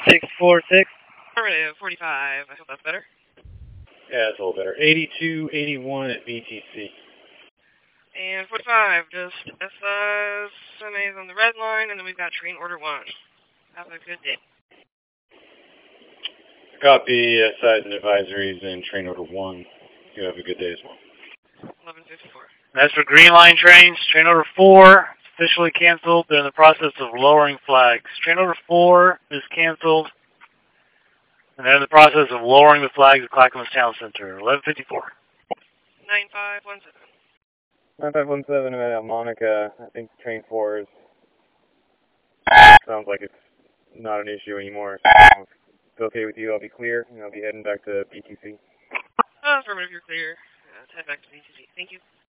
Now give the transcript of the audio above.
646. Affirmative, 45. I hope that's better. Yeah, it's a little better. 8281 at BTC. And 45, just SMA's on the red line, and then we've got train order 1. Have a good day. Copy, sides and advisories and train order 1. You have a good day as well. 1154. That's for Green Line trains. Train order 4 officially canceled. They're in the process of lowering flags. Train order 4 is canceled. And they're in the process of lowering the flags at Clackamas Town Center. 1154. 9517. 9517 at Monica. I think train 4 is... sounds like it's not an issue anymore. So if it's okay with you, I'll be clear, and I'll be heading back to BTC. Affirmative, you're clear. Head back to BTC. Thank you.